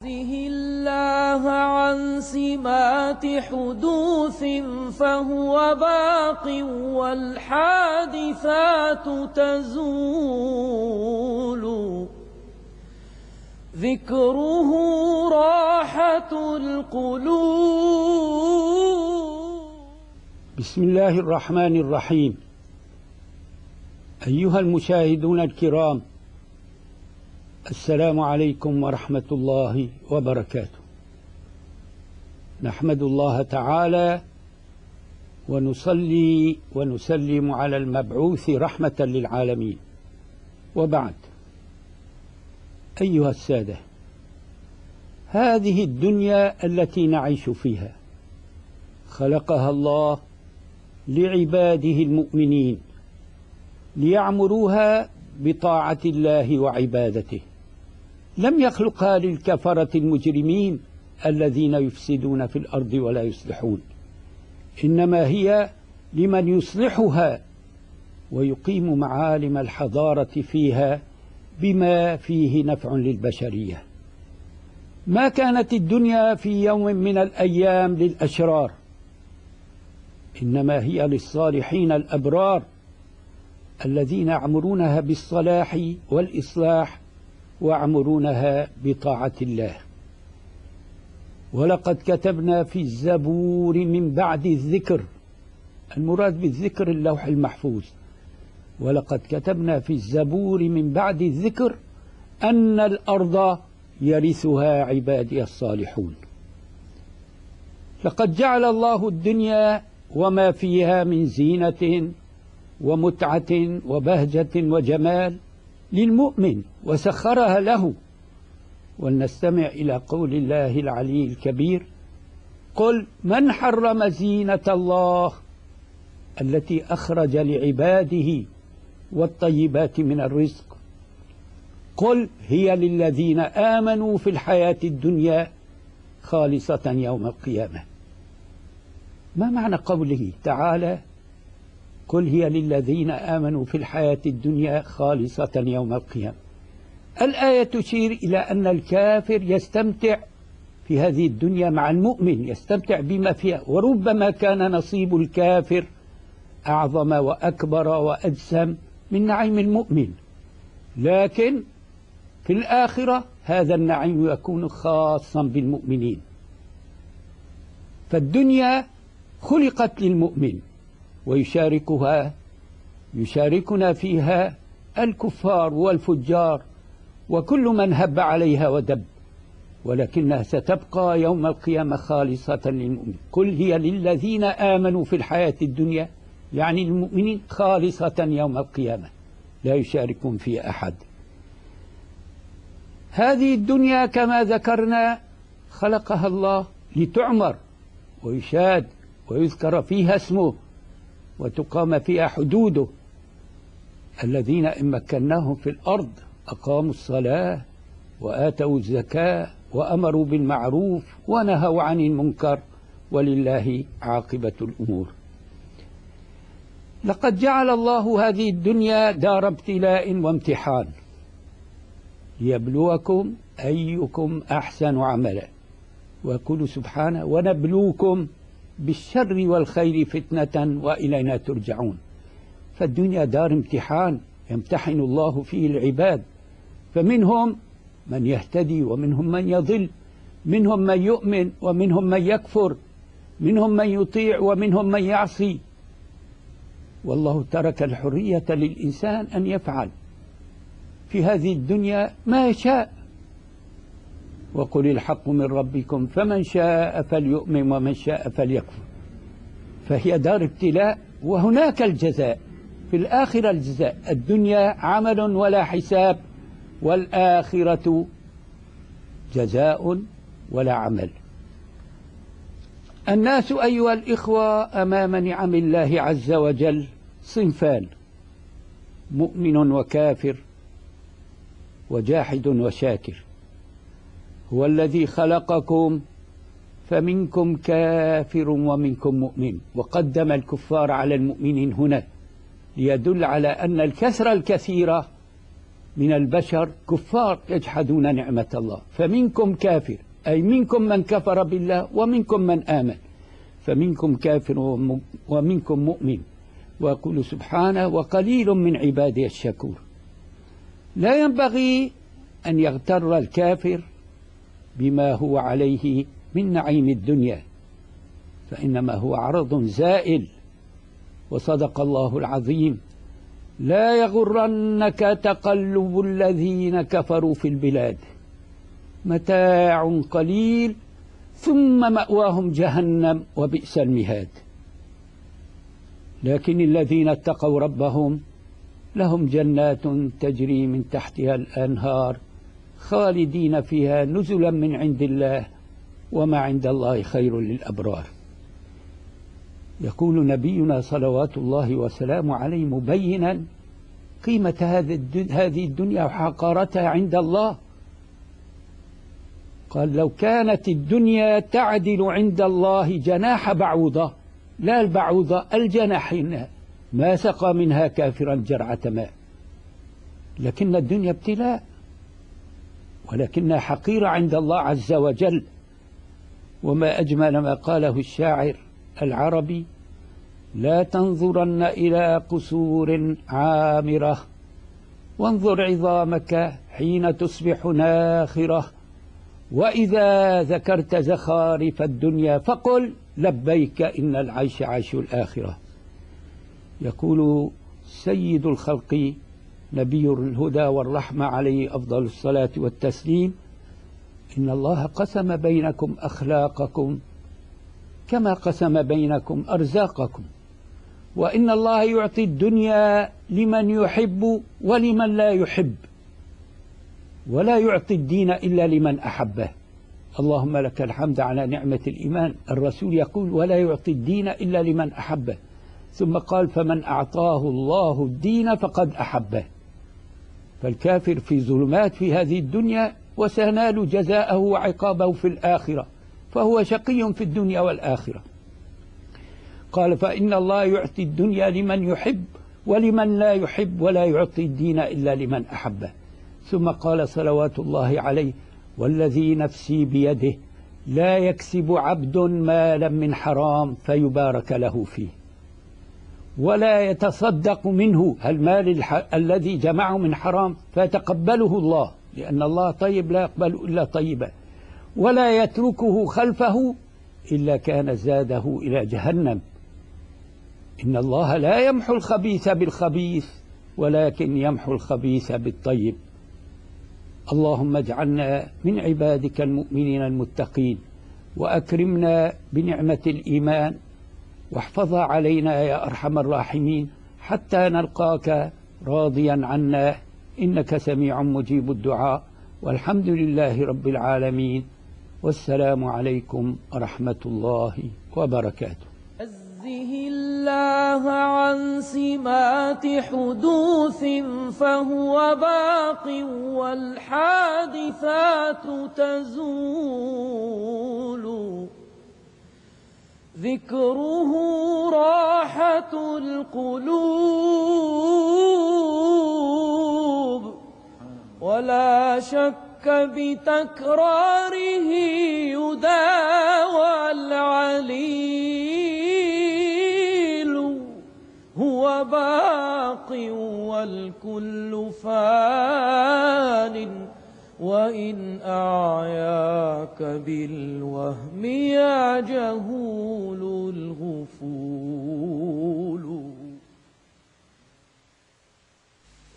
يعزه الله عن سمات حدوث فهو باق والحادثات تزول ذكره راحة القلوب. بسم الله الرحمن الرحيم. أيها المشاهدون الكرام، السلام عليكم ورحمة الله وبركاته. نحمد الله تعالى ونصلي ونسلم على المبعوث رحمة للعالمين، وبعد. أيها السادة، هذه الدنيا التي نعيش فيها خلقها الله لعباده المؤمنين ليعمروها بطاعة الله وعبادته، لم يخلقها للكفرة المجرمين الذين يفسدون في الأرض ولا يصلحون، إنما هي لمن يصلحها ويقيم معالم الحضارة فيها بما فيه نفع للبشرية. ما كانت الدنيا في يوم من الأيام للأشرار، إنما هي للصالحين الأبرار الذين يعمرونها بالصلاح والإصلاح ويعمرونها بطاعة الله. ولقد كتبنا في الزبور من بعد الذكر، المراد بالذكر اللوح المحفوظ، ولقد كتبنا في الزبور من بعد الذكر أن الأرض يرثها عبادي الصالحون. لقد جعل الله الدنيا وما فيها من زينة ومتعة وبهجة وجمال للمؤمن وسخرها له. ولنستمع إلى قول الله العلي الكبير: قل من حرم زينة الله التي أخرج لعباده والطيبات من الرزق، قل هي للذين آمنوا في الحياة الدنيا خالصة يوم القيامة. ما معنى قوله تعالى قل هي للذين آمنوا في الحياة الدنيا خالصة يوم القيامة؟ الآية تشير إلى أن الكافر يستمتع في هذه الدنيا مع المؤمن، يستمتع بما فيها، وربما كان نصيب الكافر أعظم وأكبر وأجسم من نعيم المؤمن، لكن في الآخرة هذا النعيم يكون خاصا بالمؤمنين. فالدنيا خلقت للمؤمن يشاركنا فيها الكفار والفجار وكل من هب عليها ودب، ولكنها ستبقى يوم القيامة خالصة للمؤمن. قل هي للذين آمنوا في الحياة الدنيا، يعني المؤمنين، خالصة يوم القيامة لا يشاركون فيها أحد. هذه الدنيا كما ذكرنا خلقها الله لتعمر ويشاد ويذكر فيها اسمه وتقام فيها حدوده. الذين إن مكناهم في الأرض أقاموا الصلاة وآتوا الزكاة وأمروا بالمعروف ونهوا عن المنكر ولله عاقبة الأمور. لقد جعل الله هذه الدنيا دار ابتلاء وامتحان ليبلوكم أيكم أحسن عملا، ويقول سبحانه: ونبلوكم بالشر والخير فتنة وإلينا ترجعون. فالدنيا دار امتحان يمتحن الله فيه العباد، فمنهم من يهتدي ومنهم من يضل، منهم من يؤمن ومنهم من يكفر، منهم من يطيع ومنهم من يعصي. والله ترك الحرية للإنسان أن يفعل في هذه الدنيا ما يشاء. وقل الحق من ربكم فمن شاء فليؤمن ومن شاء فليكفر. فهي دار ابتلاء وهناك الجزاء في الآخرة. الجزاء الدنيا عمل ولا حساب، والآخرة جزاء ولا عمل. الناس أيها الإخوة أمام نعم الله عز وجل صنفان: مؤمن وكافر وجاحد وشاكر. هو الذي خلقكم فمنكم كافر ومنكم مؤمن، وقدم الكفار على المؤمنين هنا ليدل على أن الكسر الكثيرة من البشر كفار يجحدون نعمة الله، فمنكم كافر، أي منكم من كفر بالله ومنكم من آمن، فمنكم كافر ومنكم مؤمن. ويقول سبحانه: وقليل من عبادي الشكور. لا ينبغي أن يغتر الكافر بما هو عليه من نعيم الدنيا، فإنما هو عرض زائل. وصدق الله العظيم: لا يغرنك تقلب الذين كفروا في البلاد، متاع قليل ثم مأواهم جهنم وبئس المهاد. لكن الذين اتقوا ربهم لهم جنات تجري من تحتها الأنهار خالدين فيها نزلا من عند الله، وما عند الله خير للأبرار. يقول نبينا صلوات الله وسلامه عليه مبينا قيمة هذه الدنيا وحقارتها عند الله، قال: لو كانت الدنيا تعدل عند الله جناح بعوضة، لا البعوضة، الجناحين، ما سقى منها كافرا جرعة ماء. لكن الدنيا ابتلاء، ولكنها حقيرة عند الله عز وجل. وما أجمل ما قاله الشاعر العربي: لا تنظرن إلى قصور عامرة، وانظر عظامك حين تصبح ناخرة، وإذا ذكرت زخارف الدنيا فقل لبيك إن العيش عيش الآخرة. يقول سيد الخلق نبي الهدى والرحمة عليه أفضل الصلاة والتسليم: إن الله قسم بينكم أخلاقكم كما قسم بينكم أرزاقكم، وإن الله يعطي الدنيا لمن يحب ولمن لا يحب، ولا يعطي الدين إلا لمن أحبه. اللهم لك الحمد على نعمة الإيمان. الرسول يقول: ولا يعطي الدين إلا لمن أحبه، ثم قال: فمن أعطاه الله الدين فقد أحبه. فالكافر في ظلمات في هذه الدنيا، وسينال جزاءه وعقابه في الآخرة، فهو شقي في الدنيا والآخرة. قال: فإن الله يعطي الدنيا لمن يحب ولمن لا يحب، ولا يعطي الدين إلا لمن أحبه. ثم قال صلوات الله عليه: والذي نفسي بيده لا يكسب عبد مالا من حرام فيبارك له فيه، ولا يتصدق منه المال الذي جمعه من حرام فيتقبله الله، لأن الله طيب لا يقبل إلا طيبا، ولا يتركه خلفه إلا كان زاده إلى جهنم. إن الله لا يمحو الخبيث بالخبيث، ولكن يمحو الخبيث بالطيب. اللهم اجعلنا من عبادك المؤمنين المتقين، وأكرمنا بنعمة الإيمان، واحفظها علينا يا أرحم الراحمين، حتى نلقاك راضيا عنا، إنك سميع مجيب الدعاء. والحمد لله رب العالمين، والسلام عليكم ورحمة الله وبركاته. عزه الله عن سمات حدوث فهو باق، والحادثات تزول. ذكره راحة القلوب، ولا شك بتكراره يداوى العليل. هو باق والكل فان، وإن أعياك بالوهم يا جهول الغفور.